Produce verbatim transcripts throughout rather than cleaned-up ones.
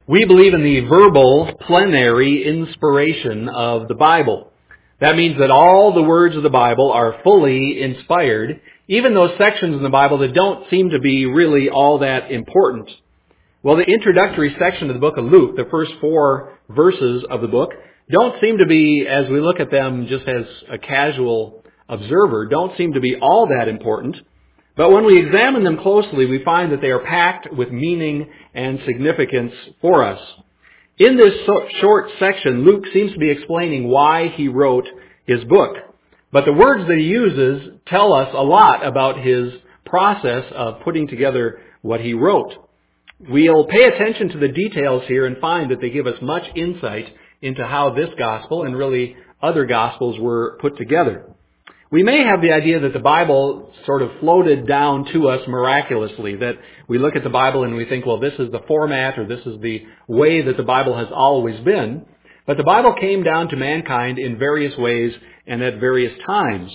We believe in the verbal, plenary inspiration of the Bible. That means that all the words of the Bible are fully inspired, even those sections in the Bible that don't seem to be really all that important. Well, the introductory section of the book of Luke, the first four verses of the book, don't seem to be, as we look at them just as a casual observer, don't seem to be all that important. But when we examine them closely, we find that they are packed with meaning and significance for us. In this short section, Luke seems to be explaining why he wrote his book. But the words that he uses tell us a lot about his process of putting together what he wrote. We'll pay attention to the details here and find that they give us much insight into how this gospel and really other gospels were put together. We may have the idea that the Bible sort of floated down to us miraculously, that we look at the Bible and we think, well, this is the format or this is the way that the Bible has always been. But the Bible came down to mankind in various ways and at various times.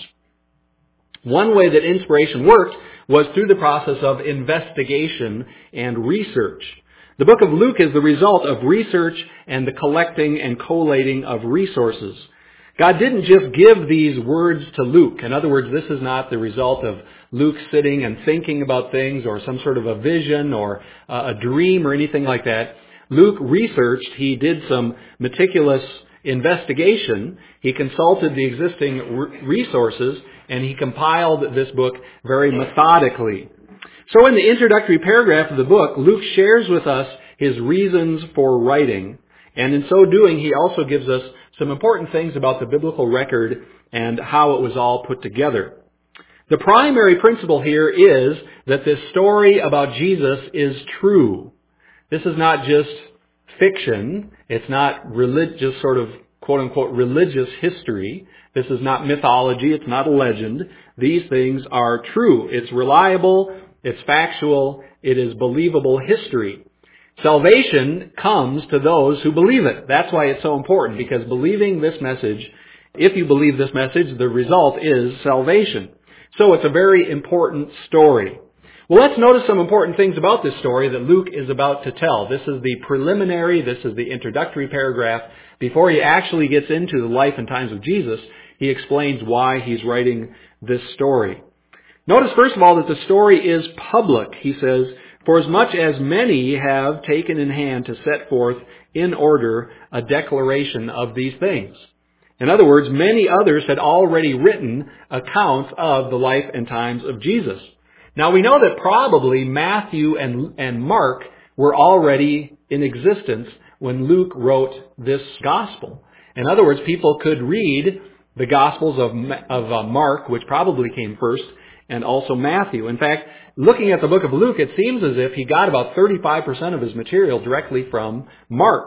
One way that inspiration worked was through the process of investigation and research. The book of Luke is the result of research and the collecting and collating of resources. God didn't just give these words to Luke. In other words, this is not the result of Luke sitting and thinking about things or some sort of a vision or a dream or anything like that. Luke researched. He did some meticulous investigation. He consulted the existing resources, and he compiled this book very methodically. So in the introductory paragraph of the book, Luke shares with us his reasons for writing. And in so doing, he also gives us some important things about the biblical record and how it was all put together. The primary principle here is that this story about Jesus is true. This is not just fiction. It's not religious sort of quote-unquote religious history. This is not mythology. It's not a legend. These things are true. It's reliable. It's factual. It is believable history. Salvation comes to those who believe it. That's why it's so important, because believing this message, if you believe this message, the result is salvation. So it's a very important story. Well, let's notice some important things about this story that Luke is about to tell. This is the preliminary, this is the introductory paragraph. Before he actually gets into the life and times of Jesus, he explains why he's writing this story. Notice, first of all, that the story is public. He says, "For as much as many have taken in hand to set forth in order a declaration of these things." In other words, many others had already written accounts of the life and times of Jesus. Now we know that probably Matthew and, and Mark were already in existence when Luke wrote this gospel. In other words, people could read the Gospels of, of uh, Mark, which probably came first, and also Matthew. In fact, looking at the book of Luke, it seems as if he got about thirty-five percent of his material directly from Mark.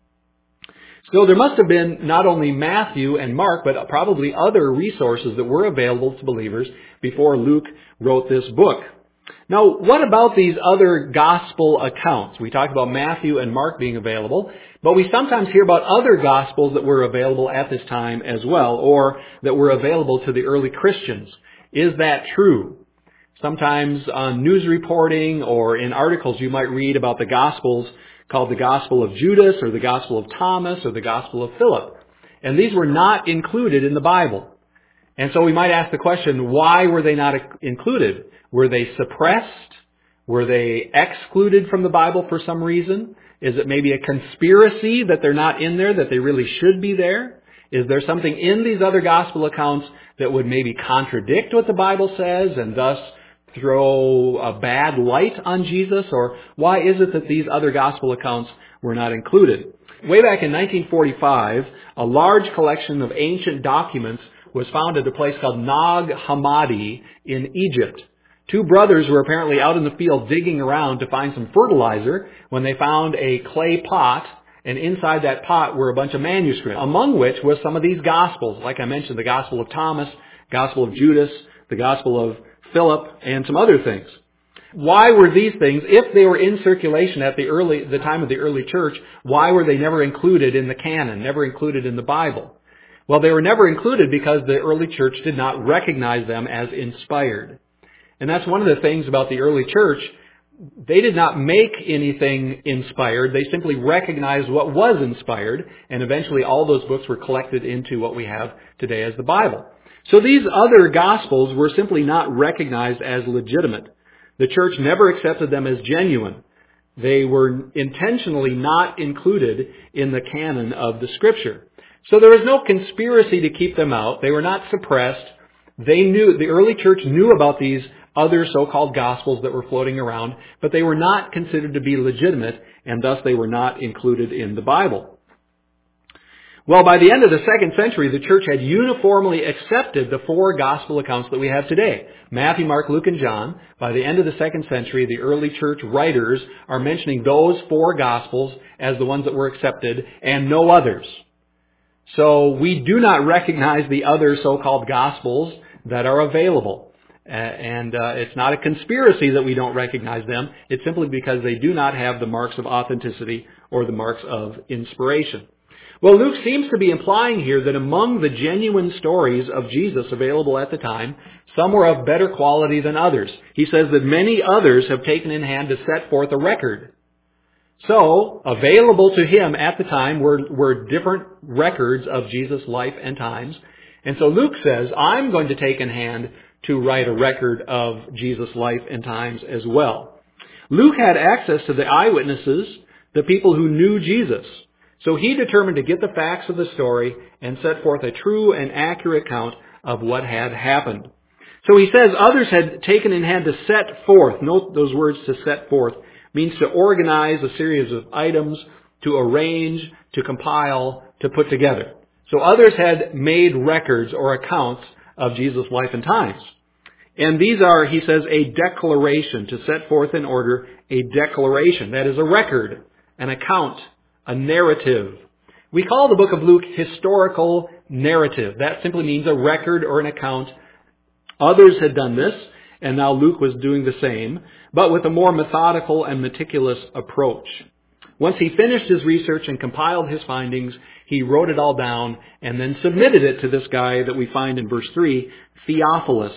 So there must have been not only Matthew and Mark, but probably other resources that were available to believers before Luke wrote this book. Now, what about these other gospel accounts? We talked about Matthew and Mark being available, but we sometimes hear about other gospels that were available at this time as well, or that were available to the early Christians. Is that true? Sometimes on news reporting or in articles you might read about the Gospels called the Gospel of Judas or the Gospel of Thomas or the Gospel of Philip. And these were not included in the Bible. And so we might ask the question, why were they not included? Were they suppressed? Were they excluded from the Bible for some reason? Is it maybe a conspiracy that they're not in there, that they really should be there? Is there something in these other gospel accounts that would maybe contradict what the Bible says and thus throw a bad light on Jesus? Or why is it that these other gospel accounts were not included? Way back in nineteen forty-five, a large collection of ancient documents was found at a place called Nag Hammadi in Egypt. Two brothers were apparently out in the field digging around to find some fertilizer when they found a clay pot, and inside that pot were a bunch of manuscripts, among which was some of these Gospels. Like I mentioned, the Gospel of Thomas, Gospel of Judas, the Gospel of Philip, and some other things. Why were these things, if they were in circulation at the early, the time of the early church, why were they never included in the canon, never included in the Bible? Well, they were never included because the early church did not recognize them as inspired. And that's one of the things about the early church. they did not make anything inspired. They simply recognized what was inspired, and eventually all those books were collected into what we have today as the Bible. So these other Gospels were simply not recognized as legitimate. The church never accepted them as genuine. They were intentionally not included in the canon of the Scripture. So there was no conspiracy to keep them out. They were not suppressed. They knew, the early church knew about these other so-called Gospels that were floating around, but they were not considered to be legitimate, and thus they were not included in the Bible. Well, by the end of the second century, the church had uniformly accepted the four gospel accounts that we have today. Matthew, Mark, Luke, and John. By the end of the second century, the early church writers are mentioning those four gospels as the ones that were accepted and no others. So we do not recognize the other so-called gospels that are available. Uh, and uh, it's not a conspiracy that we don't recognize them. It's simply because they do not have the marks of authenticity or the marks of inspiration. Well, Luke seems to be implying here that among the genuine stories of Jesus available at the time, some were of better quality than others. He says that many others have taken in hand to set forth a record. So, available to him at the time were, were different records of Jesus' life and times. And so Luke says, I'm going to take in hand to write a record of Jesus' life and times as well. Luke had access to the eyewitnesses, the people who knew Jesus. So he determined to get the facts of the story and set forth a true and accurate account of what had happened. So he says others had taken in hand to set forth. Note those words, to set forth, means to organize a series of items, to arrange, to compile, to put together. So others had made records or accounts of Jesus' life and times. And these are, he says, a declaration, to set forth in order, a declaration. That is a record, an account, a narrative. We call the book of Luke historical narrative. That simply means a record or an account. Others had done this, and now Luke was doing the same, but with a more methodical and meticulous approach. Once he finished his research and compiled his findings, he wrote it all down and then submitted it to this guy that we find in verse three, Theophilus.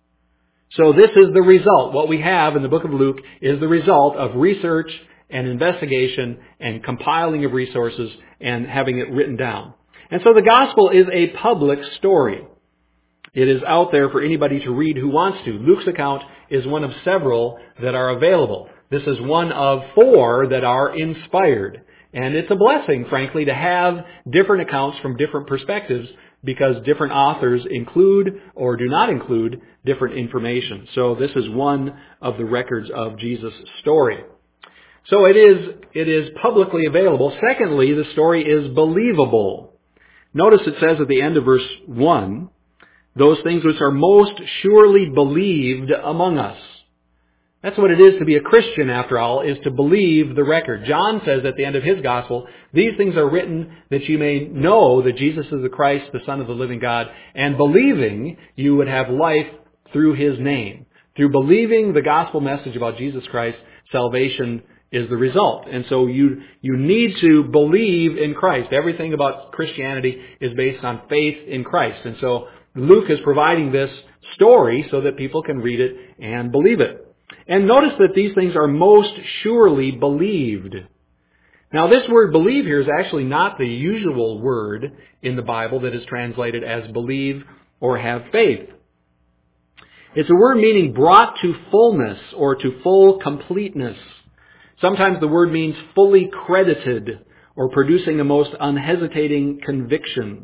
So this is the result. What we have in the book of Luke is the result of research and investigation and compiling of resources and having it written down. And so the gospel is a public story. It is out there for anybody to read who wants to. Luke's account is one of several that are available. This is one of four that are inspired. And it's a blessing, frankly, to have different accounts from different perspectives, because different authors include or do not include different information. So this is one of the records of Jesus' story. So it is, it is publicly available. Secondly, the story is believable. Notice it says at the end of verse one, those things which are most surely believed among us. That's what it is to be a Christian, after all, is to believe the record. John says at the end of his gospel, these things are written that you may know that Jesus is the Christ, the Son of the living God, and believing you would have life through his name. Through believing the gospel message about Jesus Christ, salvation is the result. And so you, you need to believe in Christ. Everything about Christianity is based on faith in Christ. And so Luke is providing this story so that people can read it and believe it. And notice that these things are most surely believed. Now this word believe here is actually not the usual word in the Bible that is translated as believe or have faith. It's a word meaning brought to fullness or to full completeness. Sometimes the word means fully credited or producing a most unhesitating conviction.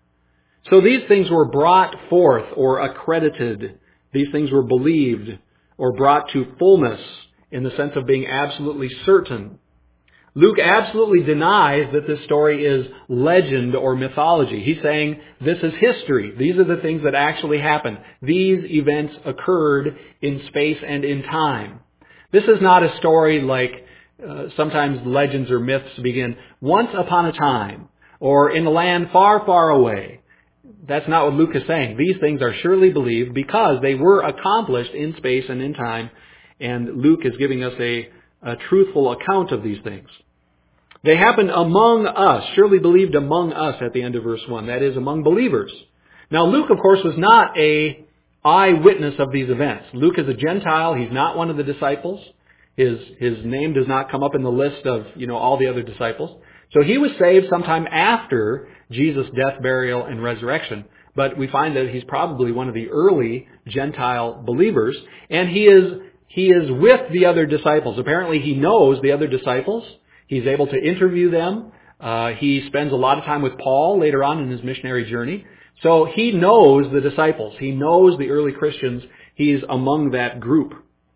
So these things were brought forth or accredited. These things were believed or brought to fullness in the sense of being absolutely certain. Luke absolutely denies that this story is legend or mythology. He's saying this is history. These are the things that actually happened. These events occurred in space and in time. This is not a story like uh, sometimes legends or myths begin once upon a time or in a land far, far away. That's not what Luke is saying. These things are surely believed because they were accomplished in space and in time, and Luke is giving us a, a truthful account of these things. They happened among us, surely believed among us at the end of verse one, that is, among believers. Now Luke, of course, was not a eyewitness of these events. Luke is a Gentile. He's not one of the disciples. His, his name does not come up in the list of, you know, all the other disciples. So he was saved sometime after Jesus' death, burial, and resurrection. But we find that he's probably one of the early Gentile believers. And he is, he is with the other disciples. Apparently he knows the other disciples. He's able to interview them. Uh, he spends a lot of time with Paul later on in his missionary journey. So he knows the disciples. He knows the early Christians. He's among that group.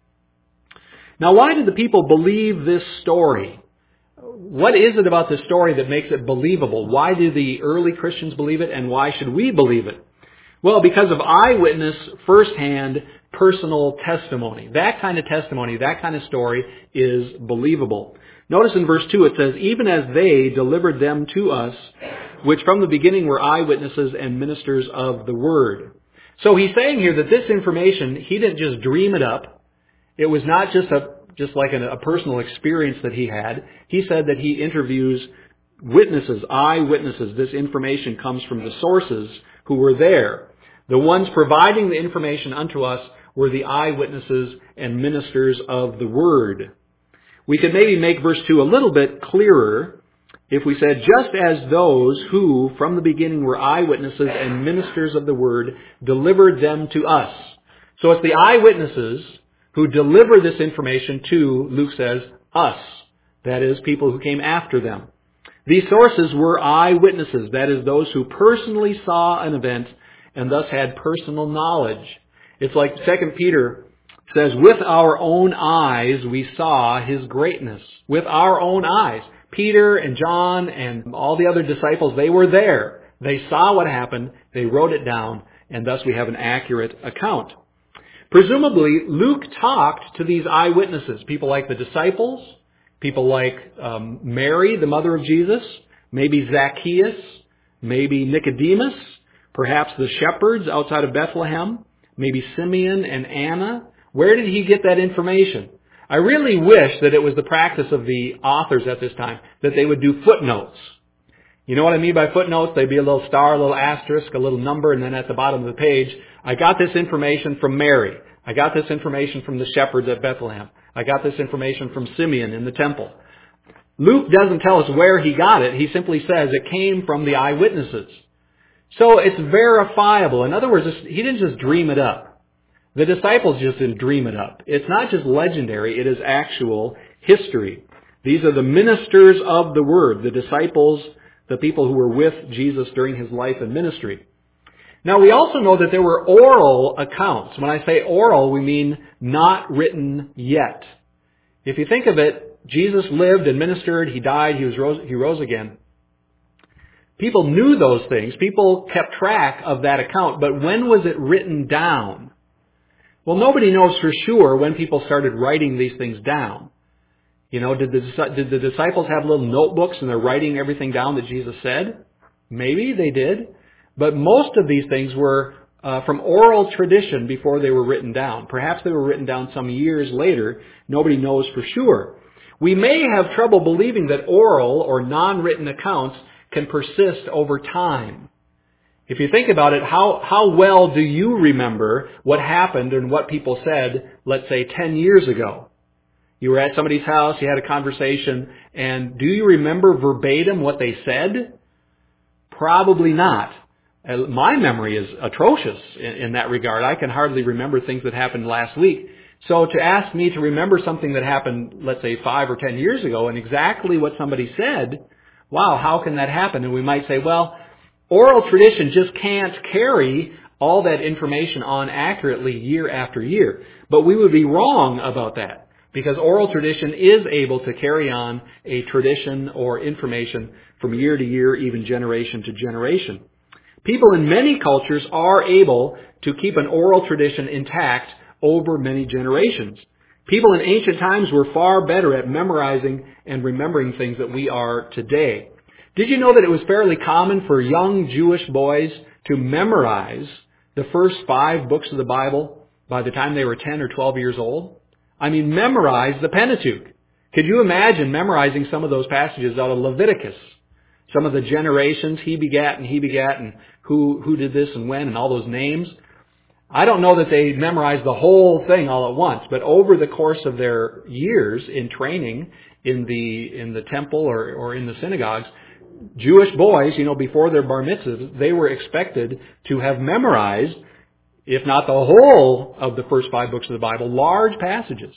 Now, why did the people believe this story? What is it about this story that makes it believable? Why do the early Christians believe it, and why should we believe it? Well, because of eyewitness, firsthand, personal testimony. That kind of testimony, that kind of story is believable. Notice in verse two it says, even as they delivered them to us, which from the beginning were eyewitnesses and ministers of the word. So he's saying here that this information, he didn't just dream it up. It was not just a just like a, a personal experience that he had. He said that he interviews witnesses, eyewitnesses. This information comes from the sources who were there. The ones providing the information unto us were the eyewitnesses and ministers of the word. We could maybe make verse two a little bit clearer if we said, just as those who from the beginning were eyewitnesses and ministers of the word delivered them to us. So it's the eyewitnesses who deliver this information to, Luke says, us. That is, people who came after them. These sources were eyewitnesses. That is, those who personally saw an event and thus had personal knowledge. It's like Second Peter says, with our own eyes we saw his greatness. With our own eyes. Peter and John and all the other disciples, they were there. They saw what happened. They wrote it down. And thus we have an accurate account. Presumably, Luke talked to these eyewitnesses, people like the disciples, people like um, Mary, the mother of Jesus, maybe Zacchaeus, maybe Nicodemus, perhaps the shepherds outside of Bethlehem, maybe Simeon and Anna. Where did he get that information? I really wish that it was the practice of the authors at this time that they would do footnotes. You know what I mean by footnotes? They'd be a little star, a little asterisk, a little number, and then at the bottom of the page, I got this information from Mary. I got this information from the shepherds at Bethlehem. I got this information from Simeon in the temple. Luke doesn't tell us where he got it. He simply says it came from the eyewitnesses. So it's verifiable. In other words, he didn't just dream it up. The disciples just didn't dream it up. It's not just legendary. It is actual history. These are the ministers of the word, the disciples, the people who were with Jesus during his life and ministry. Now, we also know that there were oral accounts. When I say oral, we mean not written yet. If you think of it, Jesus lived and ministered, he died, he was rose, he rose again. People knew those things. People kept track of that account, but when was it written down? Well, nobody knows for sure when people started writing these things down. You know, did the, did the disciples have little notebooks and they're writing everything down that Jesus said? Maybe they did. But most of these things were uh, from oral tradition before they were written down. Perhaps they were written down some years later. Nobody knows for sure. We may have trouble believing that oral or non-written accounts can persist over time. If you think about it, how, how well do you remember what happened and what people said, let's say, ten years ago? You were at somebody's house, you had a conversation, and do you remember verbatim what they said? Probably not. My memory is atrocious in, in that regard. I can hardly remember things that happened last week. So to ask me to remember something that happened, let's say, five or ten years ago, and exactly what somebody said, wow, how can that happen? And we might say, well, oral tradition just can't carry all that information on accurately year after year. But we would be wrong about that, because oral tradition is able to carry on a tradition or information from year to year, even generation to generation. People in many cultures are able to keep an oral tradition intact over many generations. People in ancient times were far better at memorizing and remembering things than we are today. Did you know that it was fairly common for young Jewish boys to memorize the first five books of the Bible by the time they were ten or twelve years old? I mean, memorize the Pentateuch. Could you imagine memorizing some of those passages out of Leviticus? Some of the generations, he begat and he begat and who, who did this and when and all those names. I don't know that they memorized the whole thing all at once, but over the course of their years in training in the in the temple or, or in the synagogues, Jewish boys, you know, before their bar mitzvahs, they were expected to have memorized, if not the whole of the first five books of the Bible, large passages.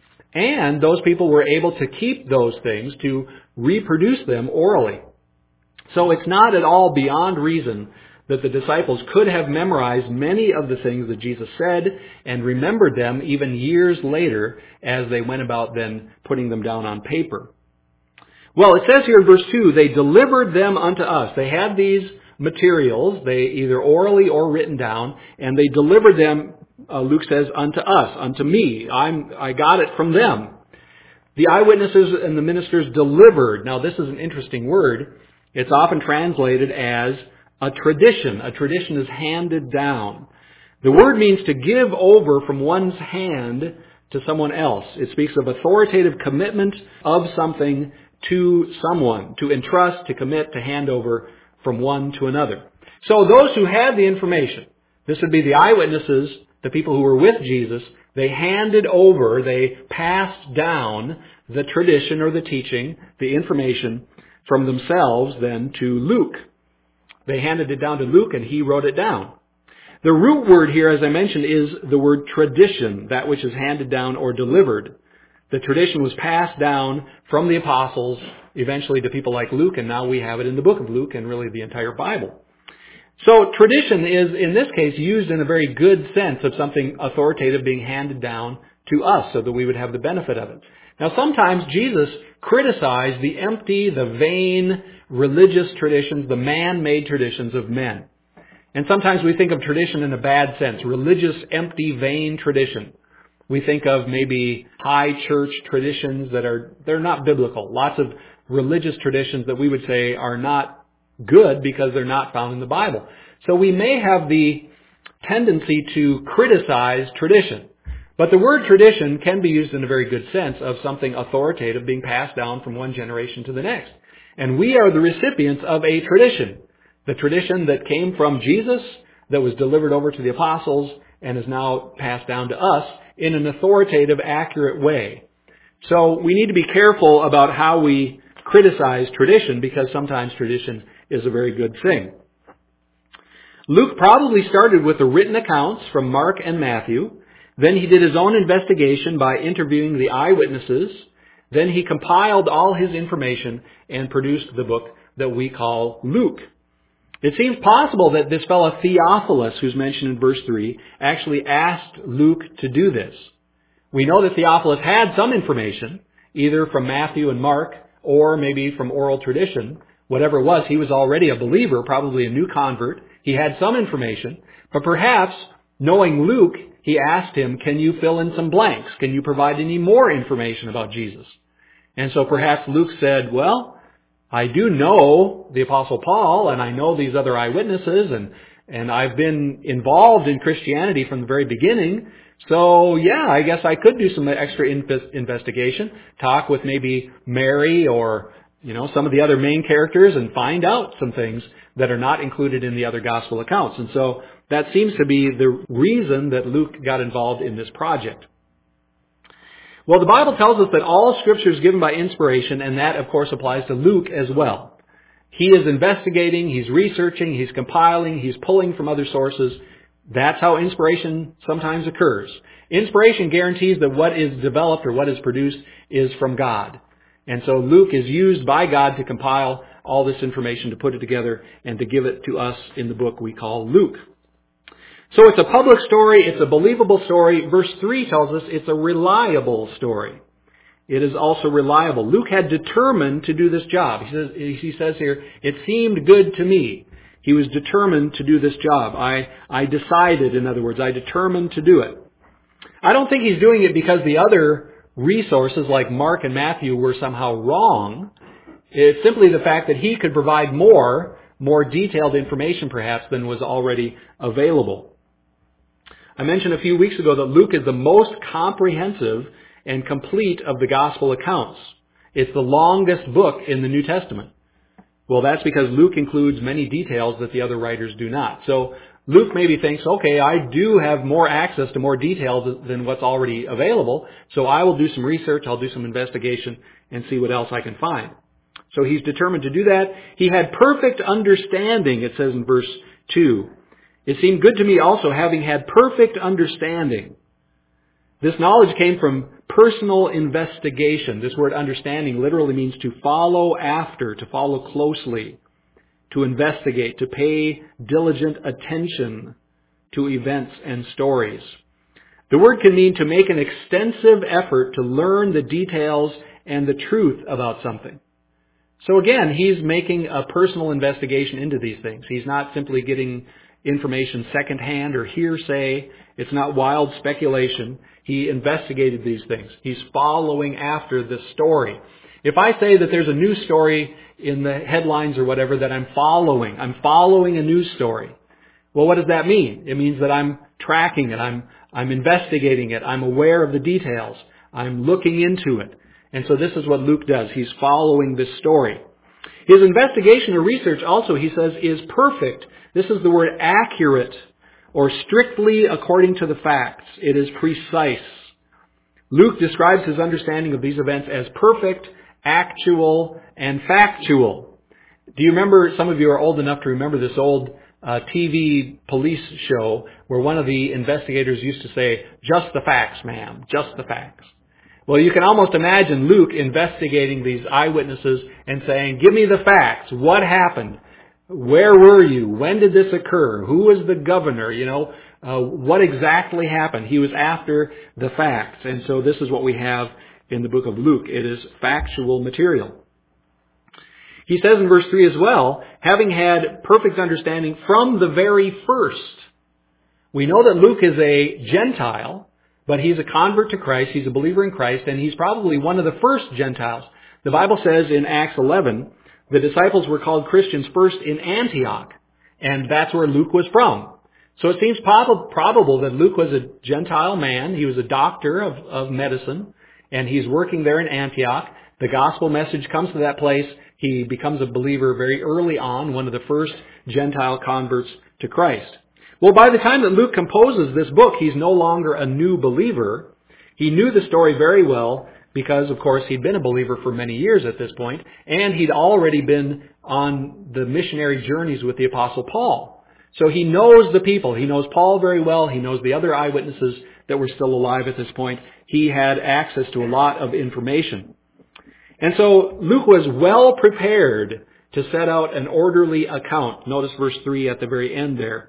And those people were able to keep those things, to reproduce them orally. So it's not at all beyond reason that the disciples could have memorized many of the things that Jesus said and remembered them even years later as they went about then putting them down on paper. Well, it says here in verse two, they delivered them unto us. They had these materials, they either orally or written down, and they delivered them, uh, Luke says, unto us, unto me. I'm, I got it from them. The eyewitnesses and the ministers delivered. Now, this is an interesting word. It's often translated as a tradition. A tradition is handed down. The word means to give over from one's hand to someone else. It speaks of authoritative commitment of something to someone, to entrust, to commit, to hand over from one to another. So those who had the information, this would be the eyewitnesses, the people who were with Jesus, they handed over, they passed down the tradition or the teaching, the information from themselves then to Luke. They handed it down to Luke and he wrote it down. The root word here, as I mentioned, is the word tradition, that which is handed down or delivered. The tradition was passed down from the apostles eventually to people like Luke, and now we have it in the book of Luke and really the entire Bible. So tradition is, in this case, used in a very good sense of something authoritative being handed down to us so that we would have the benefit of it. Now sometimes Jesus criticized the empty, the vain, religious traditions, the man-made traditions of men. And sometimes we think of tradition in a bad sense, religious, empty, vain tradition. We think of maybe high church traditions that are, they're not biblical. Lots of religious traditions that we would say are not good because they're not found in the Bible. So we may have the tendency to criticize tradition. But the word tradition can be used in a very good sense of something authoritative being passed down from one generation to the next. And we are the recipients of a tradition. The tradition that came from Jesus, that was delivered over to the apostles, and is now passed down to us in an authoritative, accurate way. So we need to be careful about how we criticize tradition, because sometimes tradition is a very good thing. Luke probably started with the written accounts from Mark and Matthew. Then he did his own investigation by interviewing the eyewitnesses. Then he compiled all his information and produced the book that we call Luke. It seems possible that this fellow Theophilus, who's mentioned in verse three, actually asked Luke to do this. We know that Theophilus had some information, either from Matthew and Mark, or maybe from oral tradition. Whatever it was, he was already a believer, probably a new convert. He had some information, but perhaps, knowing Luke, he asked him, can you fill in some blanks? Can you provide any more information about Jesus? And so perhaps Luke said, well, I do know the Apostle Paul, and I know these other eyewitnesses, and, and I've been involved in Christianity from the very beginning. So, yeah, I guess I could do some extra investigation, talk with maybe Mary or, you know, some of the other main characters and find out some things that are not included in the other gospel accounts. And so that seems to be the reason that Luke got involved in this project. Well, the Bible tells us that all Scripture is given by inspiration, and that, of course, applies to Luke as well. He is investigating, he's researching, he's compiling, he's pulling from other sources. That's how inspiration sometimes occurs. Inspiration guarantees that what is developed or what is produced is from God. And so Luke is used by God to compile all this information, to put it together, and to give it to us in the book we call Luke. So it's a public story, it's a believable story. Verse three tells us it's a reliable story. It is also reliable. Luke had determined to do this job. He says, he says here, it seemed good to me. He was determined to do this job. I, I decided, in other words, I determined to do it. I don't think he's doing it because the other resources like Mark and Matthew were somehow wrong. It's simply the fact that he could provide more, more detailed information perhaps than was already available. I mentioned a few weeks ago that Luke is the most comprehensive and complete of the gospel accounts. It's the longest book in the New Testament. Well, that's because Luke includes many details that the other writers do not. So Luke maybe thinks, okay, I do have more access to more details than what's already available, so I will do some research, I'll do some investigation, and see what else I can find. So he's determined to do that. He had perfect understanding, it says in verse two. It seemed good to me also, having had perfect understanding. This knowledge came from personal investigation. This word understanding literally means to follow after, to follow closely, to investigate, to pay diligent attention to events and stories. The word can mean to make an extensive effort to learn the details and the truth about something. So again, he's making a personal investigation into these things. He's not simply getting information secondhand or hearsay. It's not wild speculation. He investigated these things. He's following after the story. If I say that there's a news story in the headlines or whatever that I'm following, I'm following a news story. Well, what does that mean? It means that I'm tracking it. I'm, I'm investigating it. I'm aware of the details. I'm looking into it. And so this is what Luke does. He's following this story. His investigation or research also, he says, is perfect. This is the word accurate, or strictly according to the facts. It is precise. Luke describes his understanding of these events as perfect, actual, and factual. Do you remember, some of you are old enough to remember this old uh, T V police show where one of the investigators used to say, "Just the facts, ma'am, just the facts." Well, you can almost imagine Luke investigating these eyewitnesses and saying, give me the facts. What happened? Where were you? When did this occur? Who was the governor? You know, uh, what exactly happened? He was after the facts. And so this is what we have in the book of Luke. It is factual material. He says in verse three as well, having had perfect understanding from the very first. We know that Luke is a Gentile, but he's a convert to Christ. He's a believer in Christ, and he's probably one of the first Gentiles. The Bible says in Acts eleven, the disciples were called Christians first in Antioch, and that's where Luke was from. So it seems prob- probable that Luke was a Gentile man. He was a doctor of, of medicine, and he's working there in Antioch. The gospel message comes to that place. He becomes a believer very early on, one of the first Gentile converts to Christ. Well, by the time that Luke composes this book, he's no longer a new believer. He knew the story very well because, of course, he'd been a believer for many years at this point, and he'd already been on the missionary journeys with the Apostle Paul. So he knows the people. He knows Paul very well. He knows the other eyewitnesses that were still alive at this point. He had access to a lot of information. And so Luke was well prepared to set out an orderly account. Notice verse three at the very end there.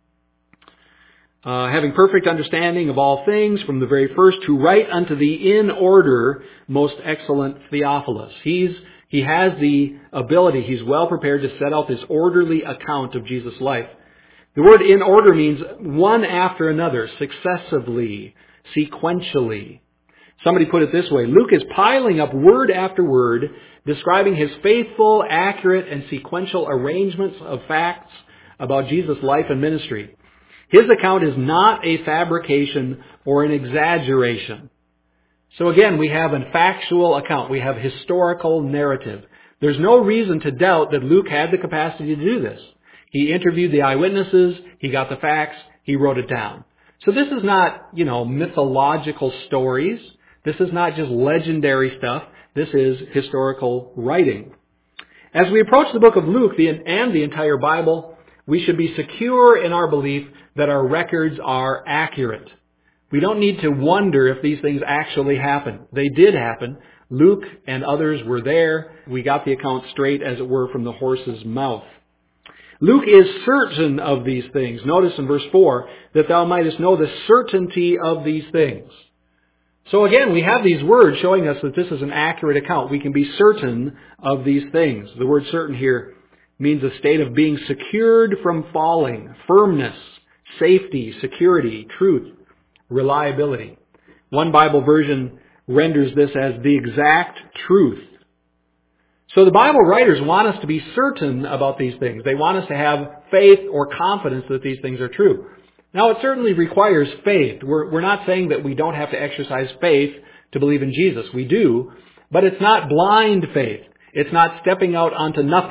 Uh, having perfect understanding of all things from the very first, to write unto thee in order, most excellent Theophilus. He's, he has the ability, he's well prepared to set out this orderly account of Jesus' life. The word in order means one after another, successively, sequentially. Somebody put it this way, Luke is piling up word after word, describing his faithful, accurate, and sequential arrangements of facts about Jesus' life and ministry. His account is not a fabrication or an exaggeration. So again, we have a factual account. We have historical narrative. There's no reason to doubt that Luke had the capacity to do this. He interviewed the eyewitnesses. He got the facts. He wrote it down. So this is not, you know, mythological stories. This is not just legendary stuff. This is historical writing. As we approach the book of Luke and the entire Bible, we should be secure in our belief that our records are accurate. We don't need to wonder if these things actually happened. They did happen. Luke and others were there. We got the account straight, as it were, from the horse's mouth. Luke is certain of these things. Notice in verse four, that thou mightest know the certainty of these things. So again, we have these words showing us that this is an accurate account. We can be certain of these things. The word certain here means a state of being secured from falling, firmness, safety, security, truth, reliability. One Bible version renders this as the exact truth. So the Bible writers want us to be certain about these things. They want us to have faith or confidence that these things are true. Now, it certainly requires faith. We're, we're not saying that we don't have to exercise faith to believe in Jesus. We do, but it's not blind faith. It's not stepping out onto nothing.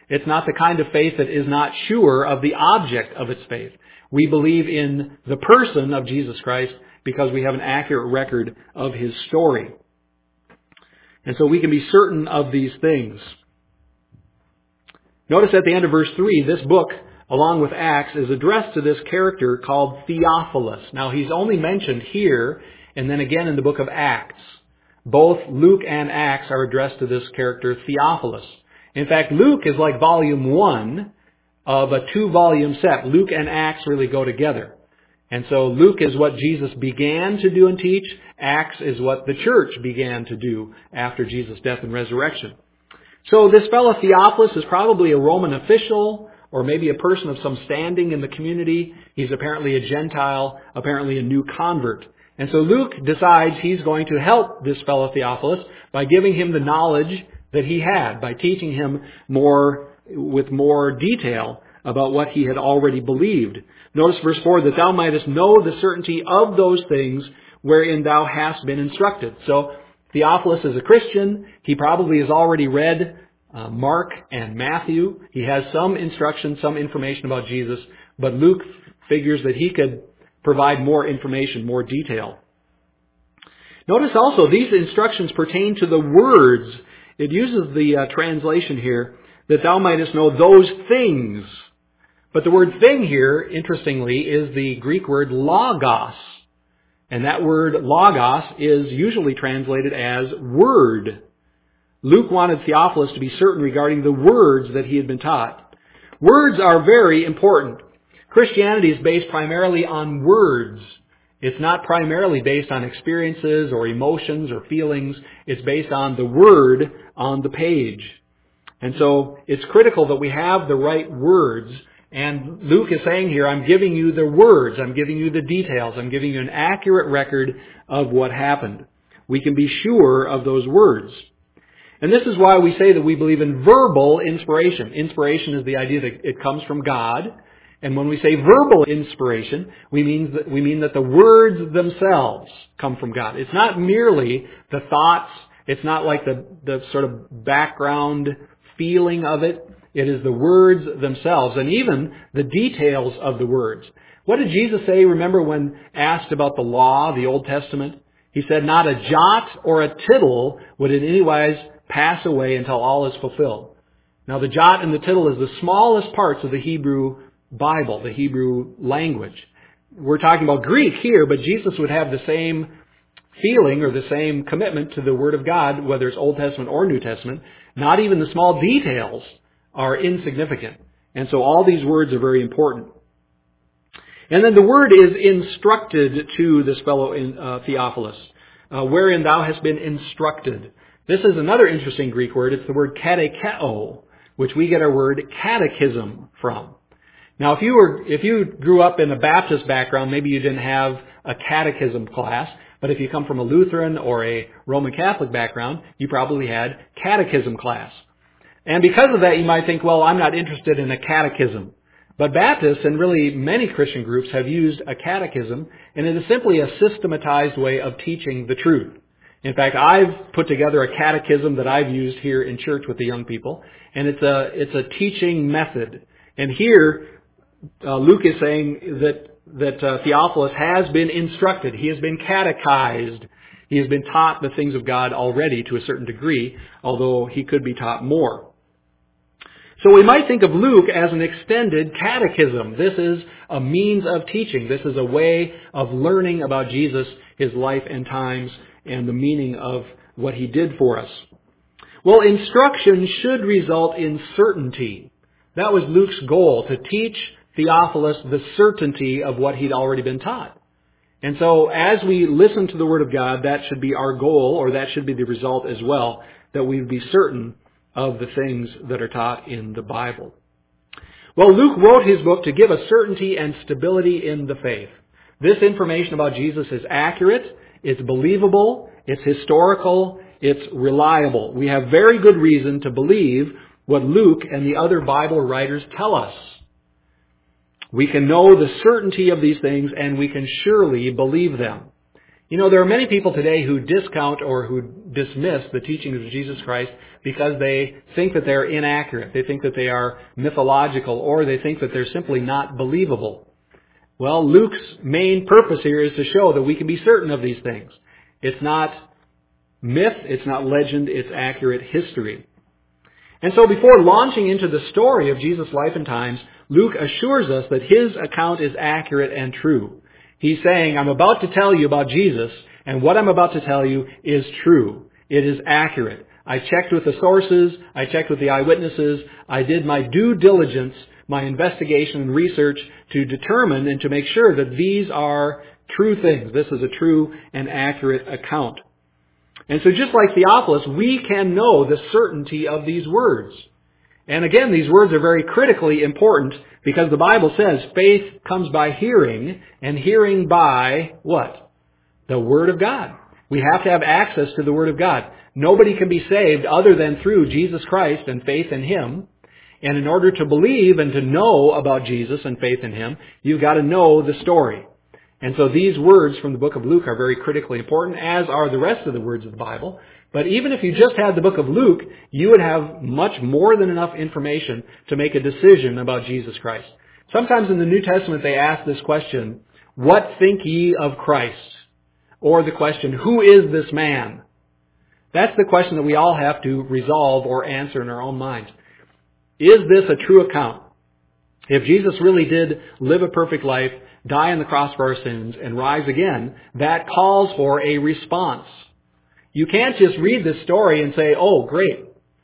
It's not the kind of faith that is not sure of the object of its faith. We believe in the person of Jesus Christ because we have an accurate record of His story. And so we can be certain of these things. Notice at the end of verse three, this book, along with Acts, is addressed to this character called Theophilus. Now, he's only mentioned here and then again in the book of Acts. Both Luke and Acts are addressed to this character Theophilus. In fact, Luke is like volume one of a two-volume set. Luke and Acts really go together. And so Luke is what Jesus began to do and teach. Acts is what the church began to do after Jesus' death and resurrection. So this fellow Theophilus is probably a Roman official or maybe a person of some standing in the community. He's apparently a Gentile, apparently a new convert. And so Luke decides he's going to help this fellow Theophilus by giving him the knowledge that he had, by teaching him more, with more detail about what he had already believed. Notice verse four, that thou mightest know the certainty of those things wherein thou hast been instructed. So Theophilus is a Christian. He probably has already read uh, Mark and Matthew. He has some instruction, some information about Jesus, but Luke figures that he could provide more information, more detail. Notice also these instructions pertain to the words. It uses the uh, translation here, that thou mightest know those things. But the word thing here, interestingly, is the Greek word logos. And that word logos is usually translated as word. Luke wanted Theophilus to be certain regarding the words that he had been taught. Words are very important. Christianity is based primarily on words. It's not primarily based on experiences or emotions or feelings. It's based on the word on the page. And so it's critical that we have the right words. And Luke is saying here, I'm giving you the words, I'm giving you the details, I'm giving you an accurate record of what happened. We can be sure of those words. And this is why we say that we believe in verbal inspiration. Inspiration is the idea that it comes from God. And when we say verbal inspiration, we mean that, we mean that the words themselves come from God. It's not merely the thoughts, it's not like the, the sort of background feeling of it. It is the words themselves and even the details of the words. What did Jesus say, remember, when asked about the law, the Old Testament? He said, not a jot or a tittle would in any wise pass away until all is fulfilled. Now, the jot and the tittle is the smallest parts of the Hebrew Bible, the Hebrew language. We're talking about Greek here, but Jesus would have the same feeling or the same commitment to the Word of God, whether it's Old Testament or New Testament. Not even the small details are insignificant. And so all these words are very important. And then the word is instructed to this fellow in, uh, Theophilus, uh, wherein thou hast been instructed. This is another interesting Greek word. It's the word katecheo, which we get our word catechism from. Now, if you were, if you grew up in a Baptist background, maybe you didn't have a catechism class, but if you come from a Lutheran or a Roman Catholic background, you probably had catechism class. And because of that, you might think, well, I'm not interested in a catechism. But Baptists and really many Christian groups have used a catechism, and it is simply a systematized way of teaching the truth. In fact, I've put together a catechism that I've used here in church with the young people, and it's a it's a teaching method. And here, uh, Luke is saying that that uh, Theophilus has been instructed. He has been catechized. He has been taught the things of God already to a certain degree, although he could be taught more. So we might think of Luke as an extended catechism. This is a means of teaching. This is a way of learning about Jesus, His life and times, and the meaning of what He did for us. Well, instruction should result in certainty. That was Luke's goal, to teach Theophilus the certainty of what he'd already been taught. And so as we listen to the Word of God, that should be our goal, or that should be the result as well, that we would be certain of the things that are taught in the Bible. Well, Luke wrote his book to give us certainty and stability in the faith. This information about Jesus is accurate, it's believable, it's historical, it's reliable. We have very good reason to believe what Luke and the other Bible writers tell us. We can know the certainty of these things, and we can surely believe them. You know, there are many people today who discount or who dismiss the teachings of Jesus Christ because they think that they're inaccurate. They think that they are mythological, or they think that they're simply not believable. Well, Luke's main purpose here is to show that we can be certain of these things. It's not myth, it's not legend, it's accurate history. And so before launching into the story of Jesus' life and times, Luke assures us that his account is accurate and true. He's saying, I'm about to tell you about Jesus, and what I'm about to tell you is true. It is accurate. I checked with the sources, I checked with the eyewitnesses, I did my due diligence, my investigation and research to determine and to make sure that these are true things. This is a true and accurate account. And so just like Theophilus, we can know the certainty of these words. And again, these words are very critically important because the Bible says faith comes by hearing, and hearing by what? The Word of God. We have to have access to the Word of God. Nobody can be saved other than through Jesus Christ and faith in Him. And in order to believe and to know about Jesus and faith in Him, you've got to know the story. And so these words from the book of Luke are very critically important, as are the rest of the words of the Bible. But even if you just had the book of Luke, you would have much more than enough information to make a decision about Jesus Christ. Sometimes in the New Testament they ask this question, what think ye of Christ? Or the question, who is this man? That's the question that we all have to resolve or answer in our own minds. Is this a true account? If Jesus really did live a perfect life, die on the cross for our sins, and rise again, that calls for a response. You can't just read this story and say, oh, great.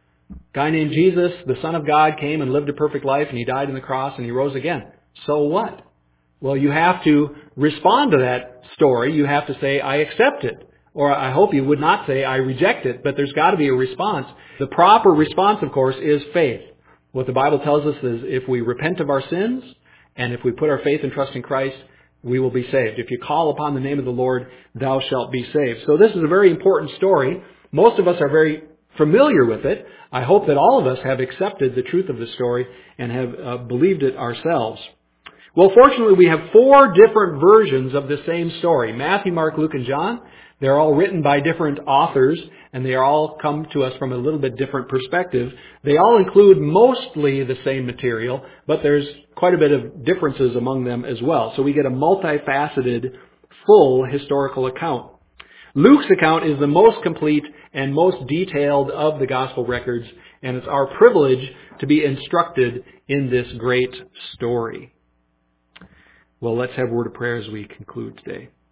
Guy named Jesus, the Son of God, came and lived a perfect life, and He died on the cross, and He rose again. So what? Well, you have to respond to that story. You have to say, I accept it. Or I hope you would not say, I reject it, but there's got to be a response. The proper response, of course, is faith. What the Bible tells us is if we repent of our sins, and if we put our faith and trust in Christ, we will be saved. If you call upon the name of the Lord, thou shalt be saved. So this is a very important story. Most of us are very familiar with it. I hope that all of us have accepted the truth of the story and have uh, believed it ourselves. Well, fortunately, we have four different versions of the same story. Matthew, Mark, Luke, and John. They're all written by different authors, and they all come to us from a little bit different perspective. They all include mostly the same material, but there's quite a bit of differences among them as well. So we get a multifaceted, full historical account. Luke's account is the most complete and most detailed of the gospel records, and it's our privilege to be instructed in this great story. Well, let's have a word of prayer as we conclude today.